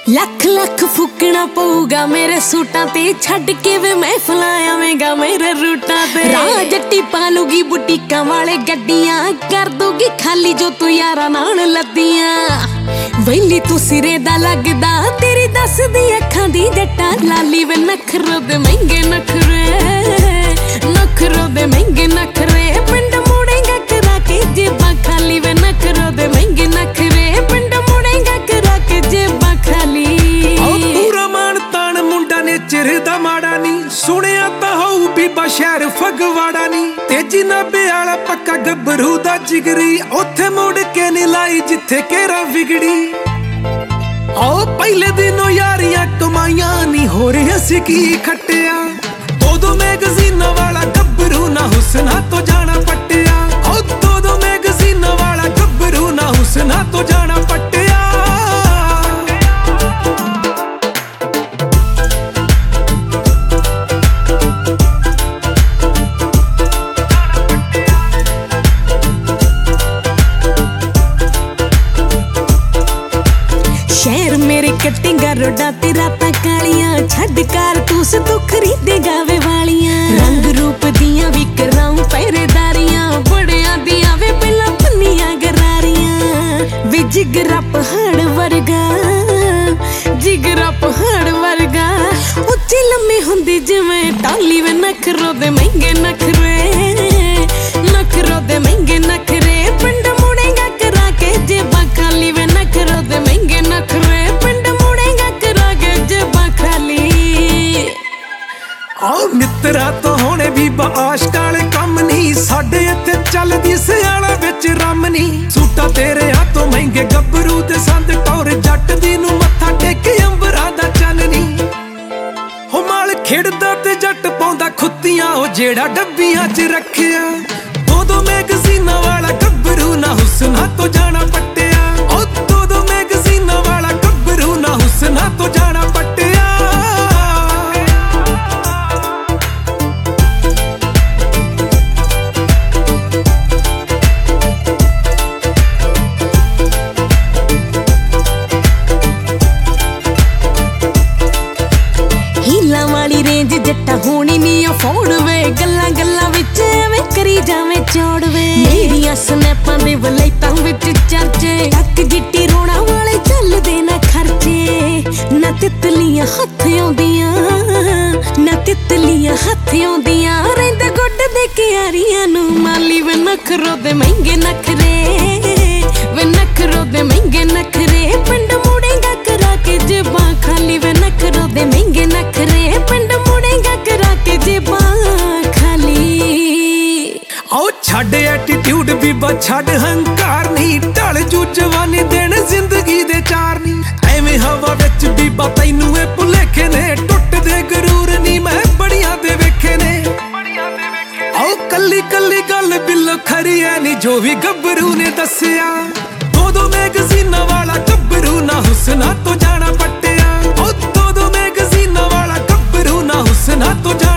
ਲੱਖ ਲੱਖ ਫੁੱਕਣਾ ਪਊਗਾ ਮੇਰੇ ਸੂਟਾਂ ਤੇ, ਛੱਡ ਕੇ ਵੇ ਮਹਿਫਲਾਂ ਆਵੇਂਗਾ ਮੇਰੇ ਰੂਟਾਂ ਤੇ। ਰਾਹ ਜੱਟੀ ਪਾਲੂਗੀ ਬੁਟੀਕਾਂ ਵਾਲੇ ਗੱਡੀਆਂ, ਕਰ ਦੂਗੀ ਖਾਲੀ ਜੋ ਤੂੰ ਯਾਰਾਂ ਨਾਲ ਲੱਦੀਆਂ। ਵੈਲੀ ਤੂੰ ਸਿਰੇ ਦਾ ਲੱਗਦਾ, ਤੇਰੀ ਦੱਸਦੀ ਅੱਖਾਂ ਦੀ ਜੱਟਾਂ ਲਾਲੀ ਵੇ ਨਖਰੋ ਦੇ ਮਹਿੰਗੇ ਨਖਰੇ, ਨਖਰੋ ਦੇ ਮਹਿੰਗੇ ਨਖਰੇ। ਪਿੰਡ ਮੁੜੇਗਾ ਕਰਾ ਕੇ ਜੇਬਾਂ ਖਾਲੀ ਵੇ ਨਖਰੋ ਦੇ ਮਹਿੰਗੇ ਨਖਰੇ, ਪਿੰਡ ਮੁੜੇਗਾ ਕਰਾ ਕੇ ਜੇਬਾਂ ਖਾਲੀ। ਪੂਰਾ ਮਾਣ ਤਾਣ ਮੁੰਡਾ ਨੇ ਚਿਰ ਦਾ ਮਾੜਾ ਨੀ, ਸੁਣਿਆ ਤਾਂ ਹੋਊ ਬੀਬਾ ਸ਼ਹਿਰ ਫਗਵਾੜਾ ਨੀ। ਤੇਜੀ ਨਾਭੇ ਵਾਲਾ ਪੱਕਾ ਗੱਭਰੂ ਦਾ ਜਿਗਰੀ, ਉੱਥੇ ਮੁੜ ਕੇ ਨੀ ਲਾਈ ਜਿੱਥੇ ਕੇਰਾ ਵਿਗੜੀ। ਆਓ ਪਹਿਲੇ ਦਿਨੋਂ ਯਾਰੀਆਂ ਕਮਾਈਆਂ ਨੀ, ਹੋ ਰਿਹਾ ਸੀ ਕੀ ਖੱਟਿਆ। ਦੋ ਮੈਗਜ਼ੀਨਾਂ ਵਾਲਾ ਗੱਭਰੂ ਨਾ ਹੁਸਨਾ ਤੋਂ ਜਾਣਾ ਪੱਟਿਆ। ਆਓ ਦੋ ਮੈਗਜ਼ੀਨਾਂ ਵਾਲਾ ਗੱਭਰੂ ਨਾ ਹੁਸਨਾ ਤੋਂ ਜਾਣਾ ਪੱਟਿਆ। ਸ਼ਹਿਰ ਮੇਰੇ ਕੱਟੇਗਾ ਰੋਡਾ ਤੇ ਰਾਤਾਂ ਕਾਲੀਆਂ, ਛੱਡ ਕਾਰਤੂਸ ਤੂੰ ਖਰੀਦੇਗਾ ਵੇ ਵਾਲੀਆਂ। ਰੰਗ ਰੂਪ ਦੀਆਂ ਵੀ ਕਰਾਉਂ ਪਹਿਰੇਦਾਰੀਆਂ, ਬੜਿਆਂ ਦੀਆਂ ਵੇ ਪਹਿਲਾਂ ਪੰਨੀਆਂ ਗਰਾਰੀਆਂ। ਵੇ ਜਿਗਰਾ ਪਹਾੜ ਵਰਗਾ, ਜਿਗਰਾ ਪਹਾੜ ਵਰਗਾ, ਉੱਚੀ ਲੰਮੀ ਹੁੰਦੀ ਜਿਵੇਂ ਟਾਲੀ ਵੇ ਨਖਰੋ ਦੇ ਮਹਿੰਗੇ ਨਖਰੇ, ਨਖਰੋ ਦੇ ਮਹਿੰਗੇ ਨਖਰੇ। ਪਿੰਡ ਮੁੜੇਗਾ ਕਰਾ ਕੇ ਜੇਬਾਂ ਖਾਲੀ ਵੇ ਨਖਰੋ ਦੇ ਮਹਿੰਗੇ ਨਖਰੇ, ਪਿੰਡ ਮੁੜੇਗਾ ਕਰਾ ਕੇ ਜੇਬਾਂ ਖਾਲੀ। ਆਓ ਮਿੱਤਰਾ ਤੋਂ ਹੋਣੇ ਬੀਬਾ ਆਸ਼ਕਾਂ ਵਾਲੇ ਕੰਮ ਨੀ, ਸਾਡੇ ਇੱਥੇ ਚੱਲਦੀ ਸਿਆਲਾਂ ਵਿੱਚ ਰੰਮ ਨੀ। ਸੂਟਾਂ ਤੇਰੇ ਹੱਥੋਂ ਮਹਿੰਗੇ ਗੱਭਰੂ ਦੇ ਸੰਦ ਟੌਰ, ਜੱਟ ਦੀ ਨੂੰ ਮੱਥਾ ਟੇਕੇ ਅੰਬਰਾਂ ਦਾ ਚੰਨ ਨੀ। ਹੋ ਮਾਲ ਖੇਡਦਾ ਤੇ ਜੱਟ ਪਾਉਂਦਾ ਖੁੱਤੀਆਂ, ਉਹ ਜਿਹੜਾ ਡੱਬੀਆਂ 'ਚ ਰੱਖਿਆ। ਦੋ ਮੈਗਜ਼ੀਨਾਂ ਵਾਲਾ ਗੱਭਰੂ ਨਾ ਹੁਸਨਾ ਤੋਂ ਜਾਣਾ ਪੱਟਿਆ। ਉਹ ਦੋ ਮੈਗਜ਼ੀਨਾਂ ਵਾਲਾ ਗੱਭਰੂ ਨਾ ਹੁਸਨਾ ਤੋਂ ਜਾਣਾ ਪੱਟਿਆ। ਹੀਲਾਂ ਵਾਲੀ ਰੇਂਜ ਜੱਟਾ ਹੋਣੀ ਨੀ ਅਫੋਰਡ ਵੇ, ਗੱਲਾਂ ਗੱਲਾਂ ਵਿੱਚ ਐਵੇਂ ਕਰੀ ਜਾਵੇਂ ਚੌੜ ਵੇ। ਮੇਰੀਆਂ ਸਨੈਪਾਂ ਦੇ ਵਲਾਇਤਾਂ ਵਿੱਚ ਚਰਚੇ, ਟੱਕ ਜਿੱਟੀ ਰੋਣਾ ਵਾਲੇ ਚੱਲਦੇ ਨਾ ਖਰਚੇ। ਨਾ ਤਿਤਲੀਆਂ ਹੱਥ ਆਉਂਦੀਆਂ, ਨਾ ਤਿਤਲੀਆਂ ਹੱਥ ਆਉਂਦੀਆਂ, ਰਹਿੰਦੇ ਗੁੱਡ ਦੇ ਕਿਆਰੀਆਂ ਨੂੰ ਮਾਲੀ ਵੇ ਨਖਰੋ ਦੇ ਮਹਿੰਗੇ ਨਖਰੇ, ਵੇ ਨਖਰੋ ਦੇ ਮਹਿੰਗੇ ਨਖਰੇ। ਪਿੰਡ ਮੁੜੇਗਾ ਕਰਾ ਕੇ ਜੇਬਾਂ ਖਾਲੀ ਵੇ ਨਖਰੋ ਦੇ ਮਹਿੰਗੇ ਨਖਰੇ, ਪਿੰਡ ਮੁੜੇਗਾ ਕਰਾ ਕੇ ਜੇਬਾਂ ਖਾਲੀ। ਆਓ ਛੱਡ ਐਟੀਟਿਊਡ ਬੀਬਾ ਛੱਡ ਹੰਕਾਰ ਨੀ, ਢਲ ਜੂ ਜਵਾਨੀ ਦਿਨ ਜ਼ਿੰਦਗੀ ਦੇ ਚਾਰ ਨੀ। ਐਵੇਂ ਹਵਾ ਵਿੱਚ ਬੀਬਾ ਤੈਨੂੰ ਇਹ ਭੁਲੇਖੇ ਨੇ, ਟੁੱਟਦੇ ਗਰੂਰ ਨੀ ਮੈਂ ਬੜੀਆਂ ਦੇ ਵੇਖੇ ਨੇ। ਆਓ ਕੱਲੀ ਕੱਲੀ ਗੱਲ ਬਿੱਲੋ ਖਰੀ ਐ ਨੀ, ਜੋ ਵੀ ਗੱਭਰੂ ਨੇ ਦੱਸਿਆ। ਦੋ ਮੈਗਜ਼ੀਨਾਂ ਵਾਲਾ ਗੱਭਰੂ ਨਾ ਹੁਸਨਾ ਤੋਂ ਜਾਣਾ ਪੱਟਿਆ। ਉਹ ਦੋ ਮੈਗਜ਼ੀਨਾਂ ਵਾਲਾ ਗੱਭਰੂ ਨਾ ਹੁਸਨਾ ਤੋਂ